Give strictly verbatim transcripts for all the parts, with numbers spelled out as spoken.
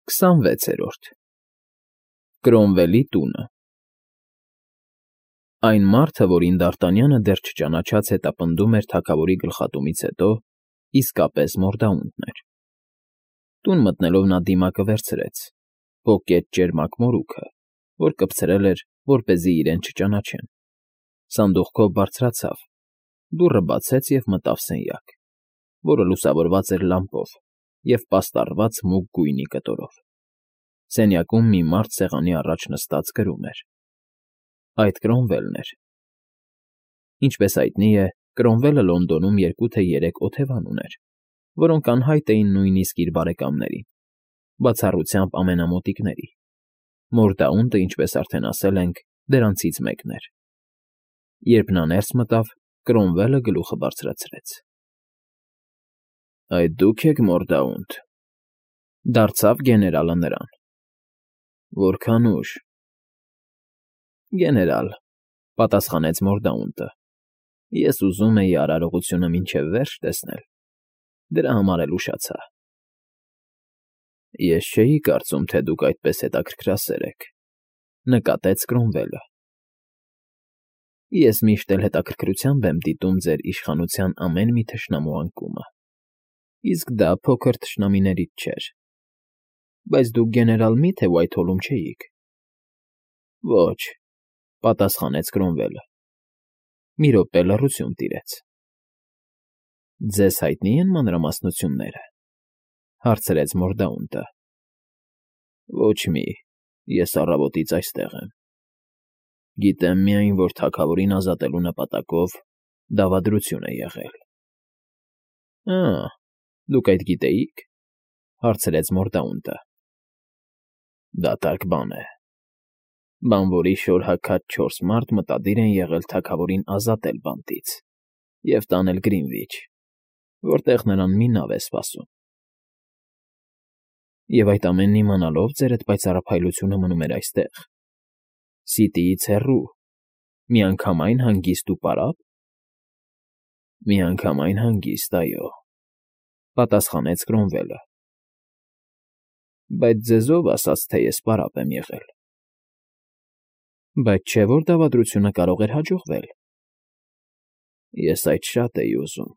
Քսանվեցերորդ Կրոմվելի տունը Այն մարդը, որին Դ'Արտանյանը դեռ չճանաչած հետապնդում էր թագավորի գլխատումից հետո, իսկապես Մորդաունդն էր։ Տուն մտնելով նա դիմակը վերցրեց, պոկեց ճերմակ մորուքը, որ կպցրել էր, որպեսզի իրեն չճանաչեն, սանդուղքով բարձրացավ, դուռը բացեց և մտավ սենյակ, որը լուսավորված էր լամպով և պաստառված մուգ գույնի կտորով։ Սենյակում մի մարդ սեղանի առաջ նստած գրում էր. այդ Կրոմվելն էր։ Ինչպես հայտնի է, Կրոմվելը Լոնդոնում երկու թե երեք օթևան ուներ, որոնք անհայտ էին նույնիսկ իր բարեկամներին, բացառությամբ ամենամոտիկների։ Մորդաունդը, ինչպես արդեն ասել ենք, դրանցից մեկն էր։ Երբ նա ներս մտավ, Կրոմվելը գլուխը բարձրացրեց։ Այդ դու՞ք եք, Մորդաունդ,֊ դարձավ գեներալը նրան։ Որքան ուշ։ Գեներալ,֊ պատասխանեց Մորդաունդը,֊ ես ուզում էի արարողությունը մինչև վերջ տեսնել, դրա համար էլ ուշացա։ Ես չէի կարծում, թե դուք այդպես հետաքրքրասեր եք,֊ նկատեց Կրոմվելը։ Ես միշտ էլ հետաքրքրությամբ եմ դիտում ձեր իշխանության ամեն մի թշնամու անկումը, իսկ դա փոքր թշնամիներից չէր։ Բայց դուք, գեներալ, մի՞թե Ուայթհոլում չէիք։ Ոչ,֊ պատասխանեց Կրոմվելը։ Մի րոպե լռություն տիրեց։ Ձեզ հայտնի են մանրամասնությունները,֊ հարցրեց Մորդաունդը։ Ոչ մի, ես առավոտից այստեղ եմ։ Գիտեմ միայն, որ թագավորին ազատելու նպատակով դավադրություն է եղել։ Ա՜, դուք այդ գիտեիք,֊ հարցրեց Մորդաունդը։ Դատարկ բան է։ Բանվորի շորհաքած չորս մարդ մտադիր են եղել թագավորին ազատել բանտից և տանել Գրինվիչ, որտեղ նրան մի նավ է սպասում։ Եվ այդ ամենն իմանալով ձեր այդ պայծառափայլությունը մնում էր այստեղ, Սիտիից հեռու, միանգամայն հանգիստ ու պարա՞վ։ Միանգամայն հանգիստ, այո,֊ պատասխանեց Կրոմվելը։ Բայց ձեզ ո՞վ ասաց, թե ես պարապ եմ եղել։ Բայց չէ՞ որ դավադրությունը կարող էր հաջողվել։ Ես այդ շատ էի ուզում։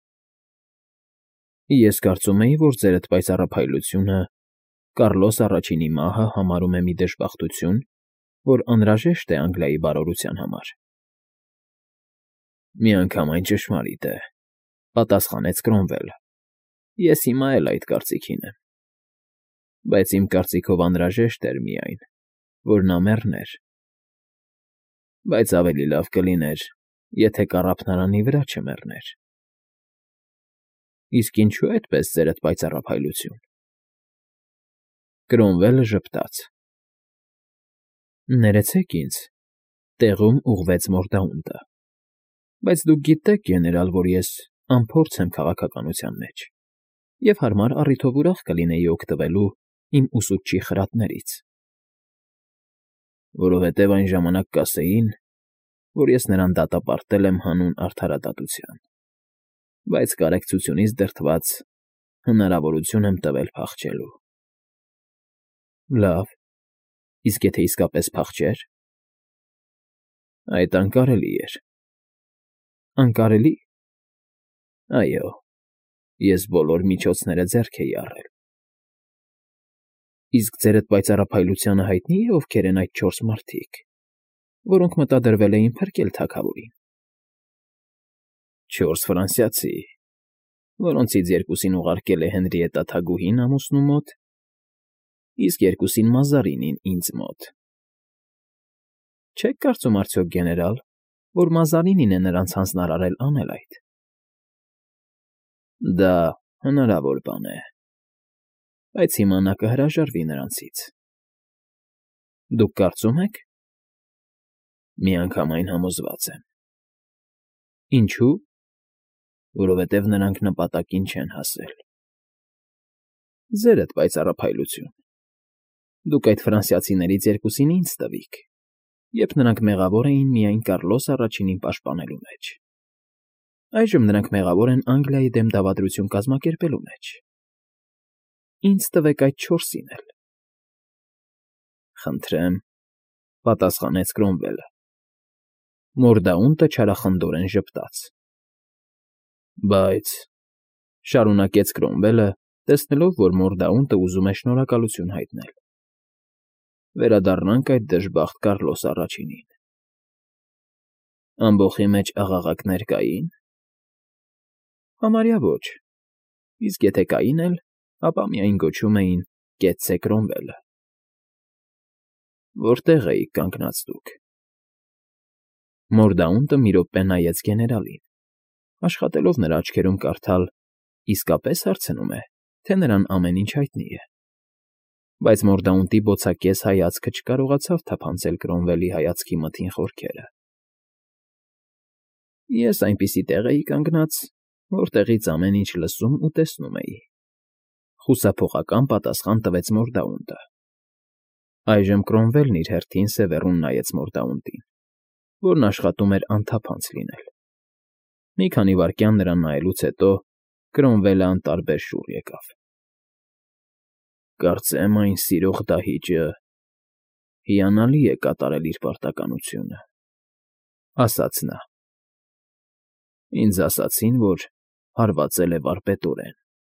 Ես կարծում էի, որ ձեր այդ պայծառափայլությունը Կառլոս Առաջինի մահը համարում է մի դժբախտություն, որ անհրաժեշտ է Անգլիայի բարօրության համար։ Միանգամայն ճշմարիտ է,֊ պատասխանեց Կրոմվելը։ Ես հիմա էլ այդ կարծիքին եմ։ Բայց իմ կարծիքով անհրաժեշտ էր միայն, որ նա մեռներ։ Բայց ավելի լավ կլիներ, եթե կառափնարանի վրա չմեռներ։ Իսկ ինչո՞ւ այդպես ձեր այդ պայծառափայլություն։ Կրոմվելը ժպտաց։ Ներեցեք ինձ,֊ տեղում ուղղվեց Մորդաունդը։ Բայց դուք գիտեք, գեներալ, որ ես անփորձ եմ քաղաքականության մեջ և հարմար առիթով ուրախ կլինեի օգտվելու իմ ուսուցչի խրատներից։ Որովհետև այն ժամանակ կասեին, որ ես նրան դատապարտել եմ հանուն արդարադատության, բայց կարեկցությունից դրդված հնարավորություն եմ տվել փախչելու։ Լավ, իսկ եթե իսկապես փախչեր։ Այդ անկարելի էր։ Անկարելի։ Այո, ես բոլոր միջոցները ձեռք էի առել։ Իսկ ձեր այդ պայծառափայլությանը հայտնի՞ է ովքեր են այդ չորս մարդիկ, որոնք մտադրվել էին փրկել թագավորին։ Չորս ֆրանսիացի, որոնցից երկուսին ուղարկել է Հենրիետտա թագուհին ամուսնու մոտ, իսկ երկուսին Մազարինին ինձ մոտ։ Չե՞ք կարծում արդյոք, գեներալ, որ Մազարինին է նրանց հանձնարարել անել այդ։ Դա հնարավոր բան է, բայց հիմա նա կհրաժարվի նրանցից։ Դուք կարծում եք։ Միանգամայն համոզված եմ։ Ինչո՞ւ։ Որովհետև նրանք նպատակին չեն հասել։ Ձեր այդ պայծառափայլություն։ Դուք այդ ֆրանսիացիներից երկուսին ինձ տվիք, երբ նրանք մեղավոր էին միայն Կառլոս Առաջինին պաշտպանելու մեջ։ Այժմ նրանք մեղավոր են Անգլիայի դեմ դավադրություն կազմակերպելու մեջ։ Ինձ տվեք այդ չորսին էլ։ Խնդրեմ, պատասխանեց Կրոմվելը։ Մորդաունտը չարախնդորեն ժպտաց։ Բայց,֊ շարունակեց Կրոմվելը, տեսնելով, որ Մորդաունտը ուզում է շնորհակալություն հայտնել,֊ վերադառնանք այդ դժբախտ Կառլոս առաջինին… Ամբոխի մեջ աղաղակներ կային։ Համարյա ոչ, իսկ եթե կային էլ, ապա միայն գոչում էին «Կեցցե Կրոմվելը»։ Որտե՞ղ էիք կանգնած դուք։ Մորդաունտը մի րոպե նայեց գեներալին, աշխատելով նրա աչքերում կարդալ իսկապես հարցնում է, թե նրան ամեն ինչ հայտնի է։ Բայց Մորդաունտի բոցակես հայացքը չկարողացավ թափանցել Կրոմվելի հայացքի մթին խորքերը։ Ես այնպիսի տեղ էի կանգնած, որտեղից ամեն ինչ լսում ու տեսնում էի,֊ խուսափողական պատասխան տվեց Մորդաունտը։ Այժմ Կրոմվելն իր հերթին սևեռուն նայեց Մորդաունտին, որն աշխատում էր անթափանց լինել։ Մի քանի վայրկյան նրան նայելուց հետո Կրոմվելը անտարբեր շուռ եկավ։ Կարծեմ այն սիրող դահիճը հիանալի է կատարել իր պարտականությունը,֊ ասաց նա։ Ինձ ասացին, որ հարվածել է վարպետորեն։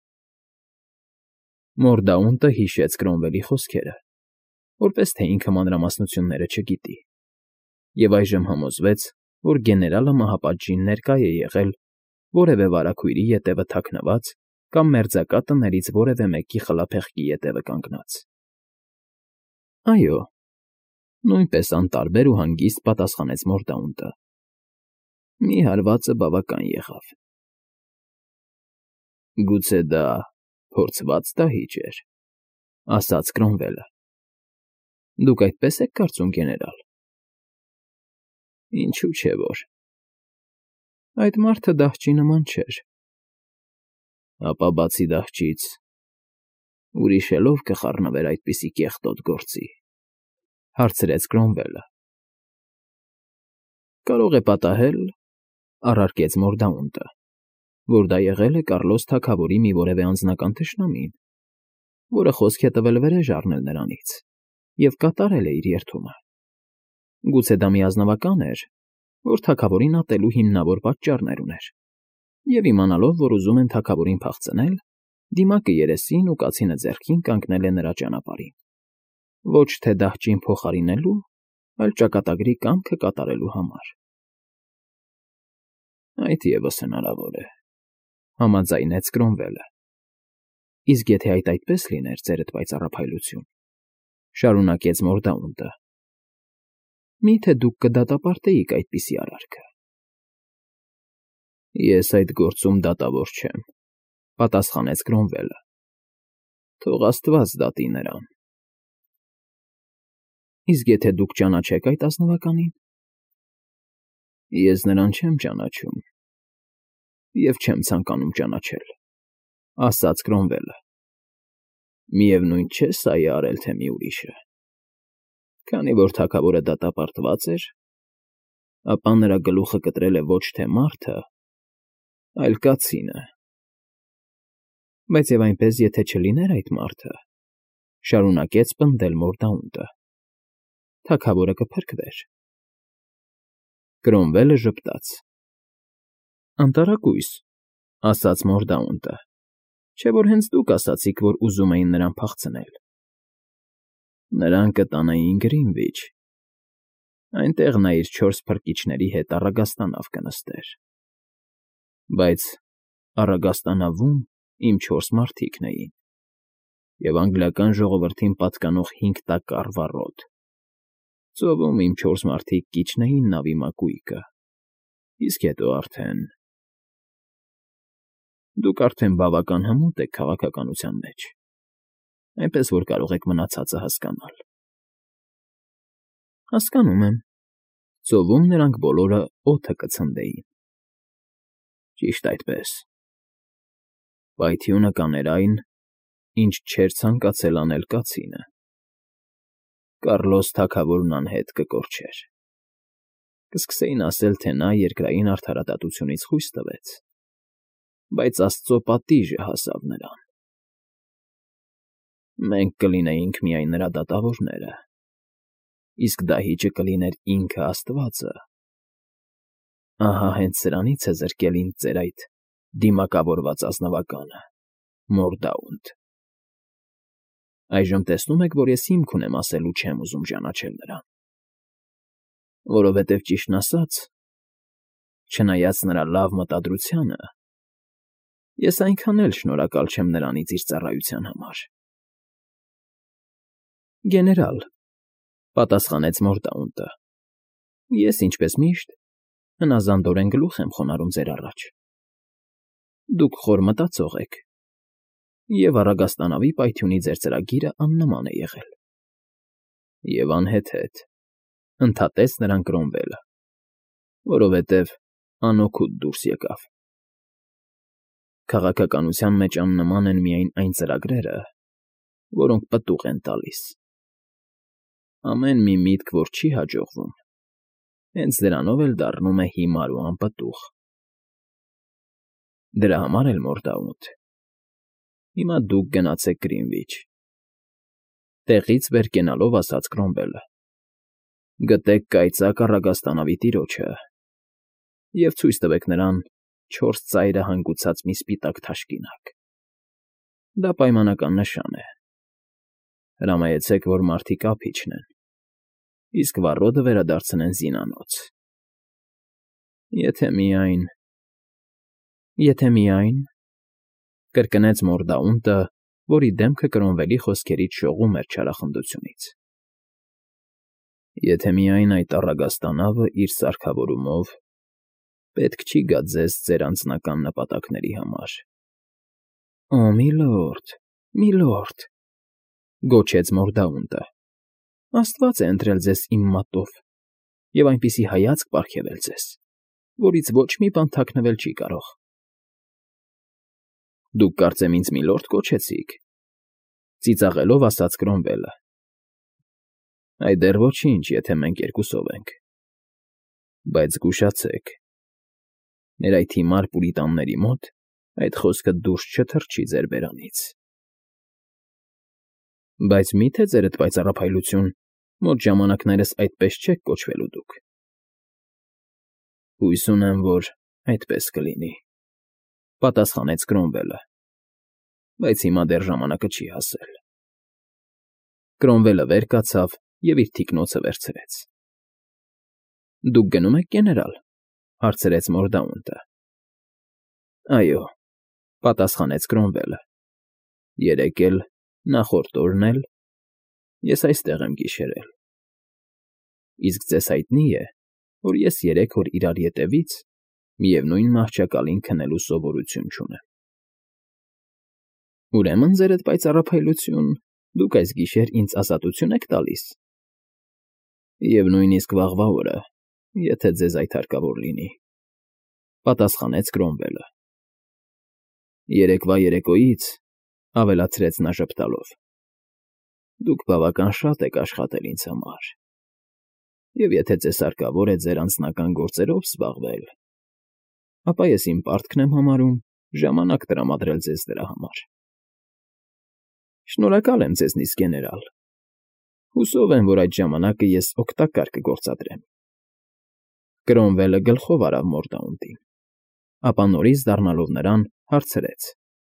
Մորդաունտը հիշեց Կրոմվելի խոսքերը, որպես թե ինքը մանրամասնությունները չգիտի, և այժմ համոզվեց, որ գեներալը մահապատժին ներկա է եղել որևէ վարագույրի ետևը թաքնված կամ մերձակա տներից որևէ մեկի խլափեղկի ետևը կանգնած։ Այո, նույնպես անտարբեր ու հանգիստ պատասխանեց Մորդաունտը։ Մի հարվածը բավական եղավ։ Գուցե դա փորձված դահիճ էր,֊ ասաց Կրոմվելը։ Դուք այդպես եք կարծում, գեներալ։ Ինչու՞ չէ որ։ Այդ մարդը դահճի նման չէր։ Ապա բացի դահճից, ուրիշ էլ ով կխառնվեր այդպիսի կեղտոտ գործի,֊ հարցրեց Կրոմվելը։ Կարող է պատահել,֊ առարկեց Մորդաունտը, որ դա եղել է Կառլոս թագավորի մի որևէ անձնական թշնամին, որը խոսք է տվել վրեժ առնել նրանից և կատարել է իր երդումը։ Գուցե դա մի ազնվական էր, որ թագավորին ատելու հիմնավոր պատճառներ ուներ, և իմանալով, որ ուզում են թագավորին փախցնել, դիմակը երեսին ու կացինը ձեռքին կանգնել է նրա ճանապարհին, ոչ թե դահճին փոխարինելու, այլ ճակատագրի կամքը կատարելու համար։ Այդ ևս հնարավոր է,֊ համաձայնեց Կրոմվելը։ Իսկ եթե այդ այդպես լիներ, ծերդ պայծառափայլություն,֊ շարունակեց Մորդաունտը, մի՞թե դուք կդատապարտեիք այդպիսի արարքը։ Ես այդ գործում դատավոր չեմ,֊ պատասխանեց Կրոմվելը։ Թող աստված դատի նրան։ Իսկ եթե դուք ճանաչեք այդ ազնվականին։ Ես նրան չեմ ճանաչում և չեմ ցանկանում ճանաչել,֊ ասաց Կրոմվելը։ Միևնույն չէ սա է արել, թե մի ուրիշը։ Քանի որ թագավորը դատապարտված էր, ապա նրա գլուխը կտրել է ոչ թե մարդը, այլ կացինը։ Բայց և այնպես եթե չլիներ այդ մարդը,֊ շարունակեց պնդել Մորդաունտը,֊ թագավորը կփրկվեր։ Կրոմվելը ժպտաց։ Անտարակույս,֊ ասաց Մորդաունտը,֊ չէ՞ որ հենց դուք ասացիք, որ ուզում էին նրան փախցնել։ Նրան կտանեին Գրինվիչ, այնտեղ նա իր չորս փրկիչների հետ առագաստանավ կնստեր։ Բայց առագաստանավում իմ չորս մարդիկն էին, և անգլիական ժողովրդին պատկանող հինգ տակառ վառոդ, ծովում իմ չորս մարդիկ կիջնեին նավի մակույկը, իսկ հետո արդեն… Դուք արդեն բավական հմուտ եք քաղաքականության մեջ, այնպես որ կարող եք մնացածը հասկանալ։ Հասկանում եմ, ծովում նրանք բոլորը օդը կցնդեին։ Ճիշտ այդպես։ Պայթյունը կաներ այն, ինչ չէր ցանկացել անել կացինը։ Կառլոս թագավորն անհետ կկորչեր։ Կսկսեին ասել, թե նա երկրային արդարադատությունից խույս տվեց, բայց աստծո պատիժը հասավ նրան։ Մենք կլինեինք միայն նրա դատավորները, իսկ դահիճը կլիներ ինքը Աստվածը։ Ահա հենց սրանից է զրկել ինձ ձեր այդ դիմակավորված ազնվականը, Մորդաունտ։ Այժմ տեսնում եք, որ ես հիմք ունեմ ասել ու չեմ ուզում ճանաչել նրան։ Որովհետև ճիշտն ասած, չնայած նրա լավ մտադրությանը, ես այնքան էլ շնորհակալ չեմ նրանից իր ծառայության համար։ Գեներալ, պատասխանեց Մորդաունտը, ես, ինչպես միշտ, հնազանդորեն գլուխ եմ խոնարհում ձեր առաջ։ Դուք խոր մտածող եք, և առագաստանավի պայթյունի ձեր ծրագիրը աննման է եղել։ Եվ անհեթեթ, ընդհատեց նրան Կրոմվելը, որովհետև անօգուտ դուրս եկավ։ Քաղաքականության մեջ աննման են միայն այն ծրագրերը, որոնք պտուղ են տալիս։ Ամեն մի միտք, որ չի հաջողվում, հենց դրանով էլ դառնում է հիմար ու անպտուղ։ Դրա համար էլ, Մորդաունտ, հիմա դուք գնացեք Գրինվիչ, տեղից վեր կենալով ասաց Կրոմվելը, գտեք կայծակ առագաստանավի տիրոջը և ցույց տվեք նրան չորս ծայրը հանգուցած մի սպիտակ թաշկինակ։ Դա պայմանական նշան է։ Հրամայեցեք, որ մարդիկ ափ իջնեն, իսկ վառոդը վերադարձնեն զինանոց։ Եթե միայն… Եթե միայն… կրկնեց Մորդաունտը, որի դեմքը Կրոմվելի խոսքերից շողում էր չարախնդությունից։ Եթե միայն այդ առագաստանավը իր սարքավորումով պետք չի գա ձեզ ձեր անձնական նպատակների համար։ Օ, միլորդ, միլորդ, գոչեց Մորդաունտը, Աստված է ընտրել ձեզ իմ մատով և այնպիսի հայացք պարգևել ձեզ, որից ոչ մի բան թաքնվել չի կարող։ Դուք կարծեմ ինձ միլորդ կոչեցիք, ծիծաղելով ասաց Կրոմվելը։ Այ դեռ ոչինչ, եթե մենք երկուսով ենք։ Բայց զգուշացեք, մեր այդ հիմար պուրիտանների մոտ այդ խոսքը դուրս չթռչի ձեր բերանից։ Բայց մի՞թե ձերդ պայծառափայլություն, մոտ ժամանակներս այդպես չեք կոչվելու դուք։ Հույս ունեմ, որ այդպես կլինի, պատասխանեց Կրոմվելը, բայց հիմա դեռ ժամանակը չի հասել։ Կրոմվելը վեր կացավ և իր թիկնոցը վերցրեց։ Դուք գնո՞ւմ եք, գեներալ, հարցրեց Մորդաունտը։ Այո, պատասխանեց Կրոմվելը, երեկ էլ, նախորդ օրն էլ ես այստեղ եմ գիշերել։ Իսկ ձեզ հայտնի է, որ ես երեք օր իրար ետևից միևնույն մահճակալին քնելու սովորություն չունեմ։ Ուրեմն, ձերդ պայծառափայլություն, դուք այս գիշեր ինձ ազատություն եք տալիս։ Եվ նույնիսկ վաղվա օրը, եթե ձեզ այդ հարկավոր լինի, պատասխանեց Կրոմվելը։ Երեկվա երեկոյից, ավելացրեց նա ժպտալով, դուք բավական շատ եք աշխատել ինձ համար, և եթե ձեզ հարկավոր է ձեր անձնական գործերով զբաղվել, ապա ես իմ պարտքն եմ համարում ժամանակ տրամադրել ձեզ դրա համար։ Շնորհակալ եմ ձեզնից, գեներալ, հուսով եմ, որ այդ ժամանակը ես օգտակար կգործադրեմ։ Կրոմվելը գլխով արավ Մորդաունտին, ապա նորից դառնալով նրան, հարցրեց.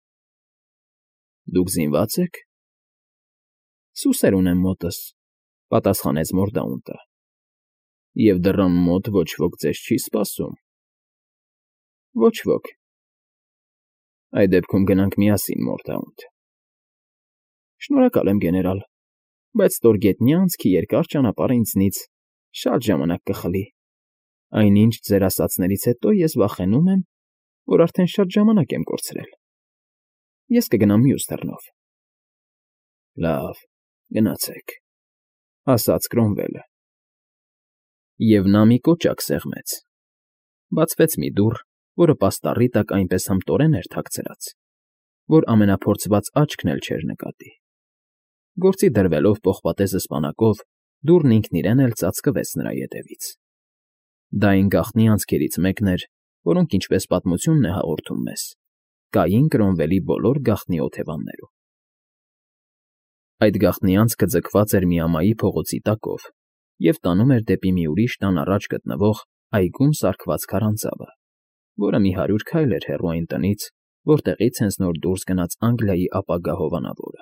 Դուք զինվա՞ծ եք։ Սուսեր ունեմ մոտս, պատասխանեց Մորդաունտը, և դռան մոտ ոչ ոք ձեզ չի սպասում։ Ոչ ոք։ Այդ դեպքում գնանք միասին, Մորդաունտ։ Շնորհակալ եմ, գեներալ, բայց ստորգետնյա անցքի երկար ճանապարհը ինձնից շատ ժամանակ կխլի, այնինչ ձեր ասածներից հետո ես վախենում եմ, որ արդեն շատ ժամանակ եմ կորցրել։ Ես կգնամ մյուս դռնով։ Լավ, գնացեք, ասաց Կրոմվելը։ Եվ նա մի կոճակ սեղմեց։ Բացվեց մի դուռ, որը պաստառի տակ այնպես հմտորեն էր թաքցրած, որ ամենափորձված աչքն էլ չէր նկատի։ Գործի դրվելով պողպատեզը սպանակով, դուռն ինքն իրեն էլ ծածկվեց նրա ետևից։ Դա այն գաղտնի անցքերից մեկն էր, որոնք, ինչպես պատմությունն է հաղորդում մեզ, կային Կրոմվելի բոլոր գաղտնի օթևաններում։ Այդ գաղտնի անցքը ձգված էր մի ամայի փողոցի տակով, և տանում էր դեպի մի ուրիշ տան առաջ գտնվող այգում սարքված քարանձավը, որը մի հարյուր քայլ էր հեռու այն տնից, որտեղից հենց նոր դուրս գնաց Անգլիայի ապագա հովանավորը։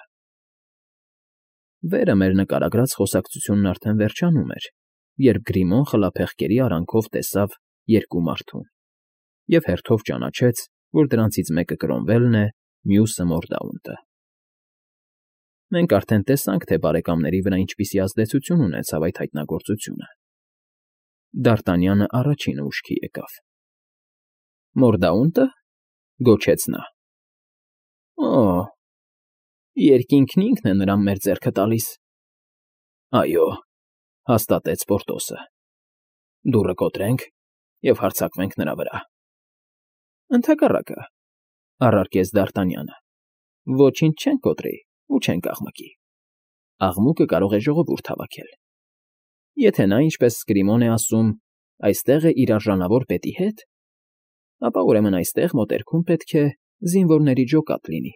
Վերը մեր նկարագրած խոսակցությունն արդեն վերջանում էր, երբ Գրիմոն խլափեղկերի արանքով տեսավ երկու մարդուն և հերթով ճանաչեց, որ դրանցից մեկը Կրոմվելն է, մյուսը Մորդաունտը։ Մենք արդեն տեսանք, թե բարեկամների վրա ինչպիսի ազդեցություն ունեցավ այդ հայտնագործությունը։ Դ'Արտանյանը առաջինը ուշքի եկավ։ Մորդաունտը,֊ գոչեց նա։ Օ՜, երկինքն ինքն է նրան մեր ձեռքը տալիս։ Այո,֊ հաստատեց Պորտոսը։ Դուռը կոտրենք և հարձակվենք նրա վրա։ Ընդհակառակը,֊ առարկեց Դ'Արտանյանը, ոչինչ չենք կոտրի ու չենք աղմկի։ Աղմուկը կարող է ժողովուրդ հավաքել։ Եթե նա, ինչպես Գրիմոն է ասում, այստեղ է իր արժանավոր պետի հետ, ապա ուրեմն այստեղ մոտերքում պետք է զինվորների ջոկատ լինի։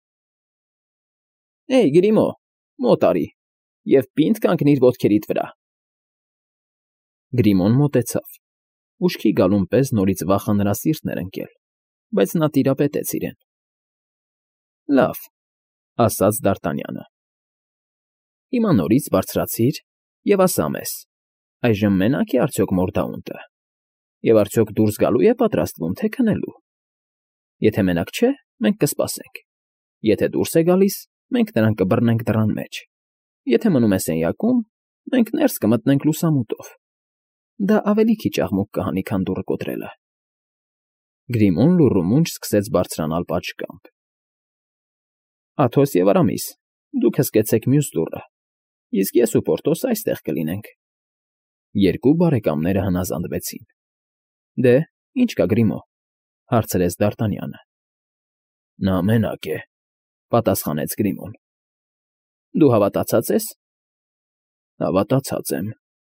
Էյ, Գրիմո, մոտ արի և պինդ կանգնիր ոտքերիդ վրա։ Գրիմոն մոտեցավ։ Ուշքի գալուն պես նորից վախը նրա սիրտն էր ընկել, բայց նա տիրապետեց իրեն։ Լավ,֊ ասաց Դ'Արտանյանը։ Հիմա նորից բարձրացիր և ասա մեզ, այժմ մենա՞կ է արդյոք Մորդաունտը, և արդյոք դուրս գալո՞ւ է պատրաստվում, թե քնելու։ Եթե մենակ չէ, մենք կսպասենք։ Եթե դուրս է գալիս, մենք նրան կբռնենք դռան մեջ։ Եթե մնում է սենյակում, մենք ներս կմտնենք լուսամուտով։ Դա ավելի քիչ աղմուկ կհանի, քան դուռը կոտրելը։ Գրիմոն լուռումունջ սկսեց բարձրանալ պատշգամբ։ Աթոս և Արամիս, դուք հսկեցեք մյուս դուռը, իսկ ես ու Պորտոսը այստեղ կլինենք։ Երկու բարեկամները հնազանդվեցին։ Դե, ի՞նչ կա, Գրիմո,֊ հարցրեց Դ'Արտանյանը։ Նա մենակ է,֊ պատասխանեց Գրիմոն։ Դու հավատացած ես։ Հավատացած եմ։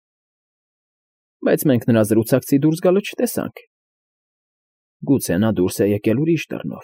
Բայց մենք նրա զրուցակցի դուրս գալը չտեսանք։ Գուցե նա դուրս է եկել ուրիշ դռնով։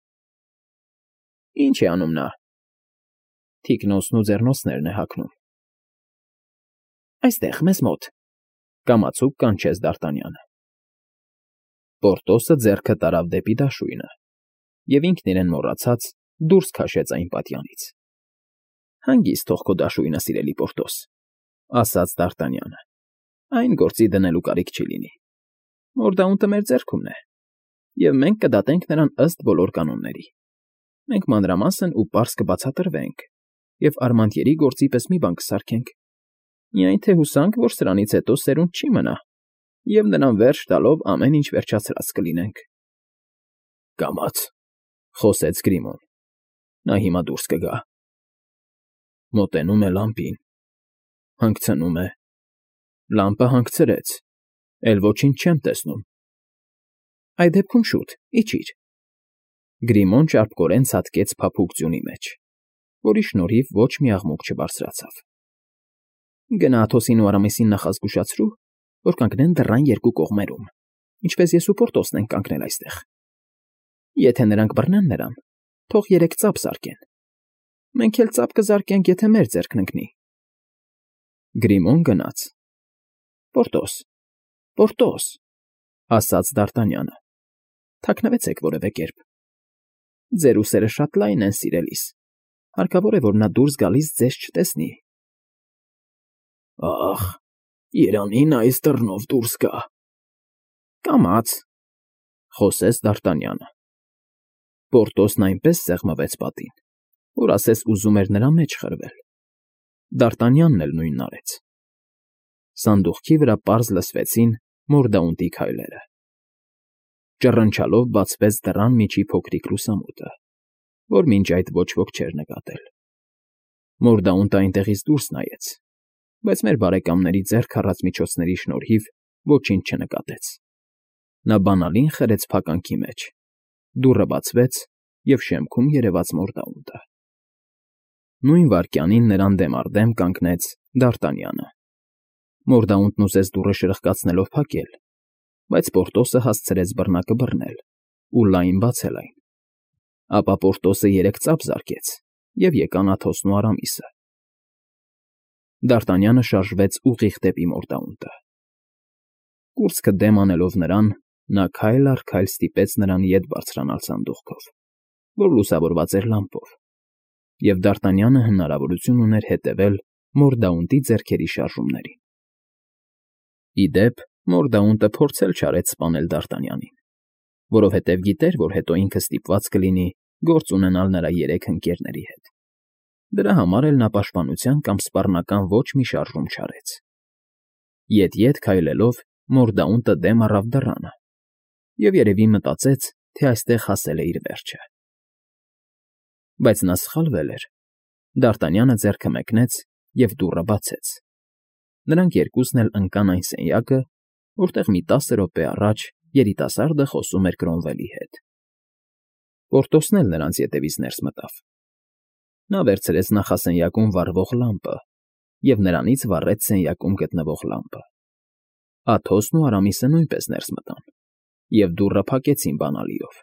Ինչ է անում նա։ Թիկնոցն ու ձեռնոցներն է հագնում։ Այստեղ, մեզ մոտ,֊ կամացուկ կանչեց Դ'Արտանյանը։ Պորտոսը ձեռքը տարավ դեպի դաշույնը և ինքն իրեն մոռացած դուրս քաշեց այն պատյանից։ Հանգիստ թող քո դաշույնը, սիրելի Պորտոս,֊ ասաց Դ'Արտանյանը։ Այն գործի դնելու կարիք չի լինի։ Մորդաունտը մեր ձեռքումն է, և մենք կդատենք նրան ըստ բոլոր կանոնների։ Մենք մանրամասն ու պարզ կբացատրվենք և Արմանդյերի գործի պես մի բան կսարքենք։ Միայն թե հուսանք, որ սրանից հետո սերունդ չի մնա, և նրան վերջ տալով ամեն ինչ վերջացրած կլինենք։ Կամաց,֊ խոսեց Գրիմոն։ Նա հիմա դուրս կգա։ Մոտենում է լամպին։ Հանգցնում է։ Լամպը հանգցրեց, էլ ոչինչ չեմ տեսնում։ Այդ դեպքում շուտ, իջիր։ Գրիմոն ճարպկորեն ցատկեց փափուկ ձյունի մեջ, որի շնորհիվ ոչ մի աղմուկ չբարձրացավ։ Գնա Աթոսին ու Արամիսին նախազգուշացրու, որ կանգնեն դռան երկու կողմերում, ինչպես ես ու Պորտոսն ենք կանգնել այստեղ։ Եթե նրանք բռնեն նրան, թող երեք ծափ զարկեն։ Մենք էլ ծափ կզարկենք, եթե մեր ձեռքն ընկնի։ Գրիմոն գնաց։ Պորտոս, Պորտոս,֊ ասաց Դ'Արտանյանը, թաքնվեցեք որևէ կերպ։ Ձեր ուսերը շատ լայն են, սիրելիս, հարկավոր է, որ նա դուրս գալիս ձեզ չտեսնի։ Ախ, երանին այս դռնով դուրս գա։ Կամաց,֊ խոսեց Դ'Արտանյանը։ Պորտոսն այնպես սեղմվեց պատին, որ ասես ուզում էր նրա մեջ խրվել։ Դ'Արտանյանն էլ նույնն արեց։ Սանդուղքի վրա պարզ լսվեցին Մորդաունտի քայլերը։ Ճռնչալով բացվեց դռան միջի փոքրիկ լուսամուտը, որ մինչ այդ ոչ ոք չէր նկատել։ Մորդաունտը այնտեղից դուրս նայեց, բայց մեր բարեկամների ձեռք առած միջոցների շնորհիվ ոչինչ չնկատեց։ Նա բանալին խրեց փականքի մեջ։ Դուռը բացվեց, և շեմքում երևաց Մորդաունտը։ Նույն վայրկյանին նրան դեմ առ դեմ կանգնեց Դ'Արտանյանը։ Մորդաունտն ուզեց դուռը շրխկացնելով փակել, բայց Պորտոսը հասցրեց բռնակը բռնել ու լայն բացել այն։ Ապա Պորտոսը երեք ծափ զարկեց, և եկան Աթոսն ու Արամիսը։ Դ'Արտանյանը շարժվեց ուղիղ դեպի Մորդաունտը։ Կուրծքը դեմ անելով նրան, նա քայլ առ քայլ ստիպեց նրան ետ բարձրանալ սանդուղքով, որ լուսավորված էր լամպով, և Դ'Արտանյանը հնարավորություն ուներ հետևել Մորդաունտի ձեռքերի շարժումներին։ Ի դեպ, Մորդաունտը փորձել չարեց սպանել Դ'Արտանյանին, որովհետև գիտեր, որ հետո ինքը ստիպված կլինի գործ ունենալ նրա երեք ընկերների հետ։ Դրա համար էլ նա պաշտպանության կամ սպառնական ոչ մի շարժում չարեց։ Ետ֊ետ քայլելով Մորդաունտը դեմ առավ դռանը և երևի մտածեց, թե այստեղ հասել է իր վերջը։ Բայց նա սխալվել էր։ Դ'Արտանյանը ձեռքը մեկնեց և դուռը բացեց։ Նրանք երկուսն էլ ընկան այն սենյակը, որտեղ մի տասը րոպե առաջ երիտասարդը խոսում էր Կրոմվելի հետ։ Պորտոսն էլ նրանց ետևից ներս մտավ։ Նա վերցրեց նախասենյակում վառվող լամպը և նրանից վառեց սենյակում գտնվող լամպը։ Աթոսն ու Արամիսը նույնպես ներս մտան և դուռը փակեցին բանալիով։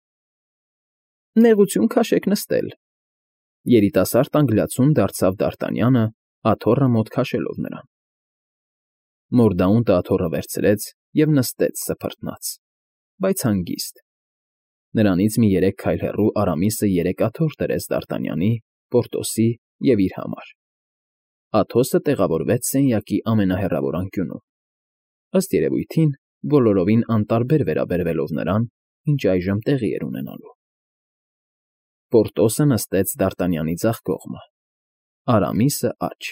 ֊ Նեղություն քաշեք նստել, ֊ երիտասարդ անգլիացուն դարձավ Դ'Արտանյանը, աթոռը մոտ քաշելով նրան։ Մորդաունտը աթոռը վերցրեց և նստեց սփռտնաց, բայց հանգիստ։ Նրանից մի երեք քայլ հեռու Արամիսը երեք աթոռ դրեց Դ'Արտանյանի, Պորտոսի և իր համար։ Աթոսը տեղավորվեց սենյակի ամենահեռավոր անկյունում, ըստ երևույթին բոլորովին անտարբեր վերաբերվելով նրան, ինչ այժմ տեղի էր ունենալու։ Պորտոսը նստեց Դ'Արտանյանի ձախ կողմը, Արամիսը՝ աջ։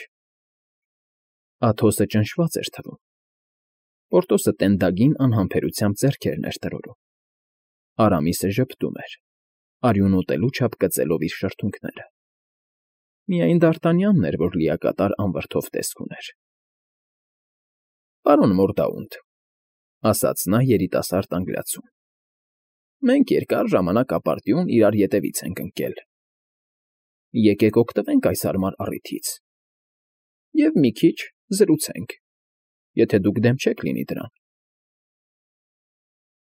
Աթոսը ճնշված էր թվում։ Պորտոսը տենդագին անհամբերությամբ ձեռքերն էր տրորում։ Արամիսը ժպտում էր, արյուն ուտելու չափ կծելով իր շրթունքները։ Միայն Դ'Արտանյանն էր, որ լիակատար անվրդով տեսք ուներ։ ֊ Պարոն Մորդաունտ, ֊ ասաց նա երիտասարդ անգլիացուն, ֊ մենք երկար ժամանակ ապարդյուն իրար ետևից ենք ընկել. եկեք օգտվենք այս հարմար առիթից և մի քիչ զրուցենք, եթե դուք դեմ չեք լինի դրան։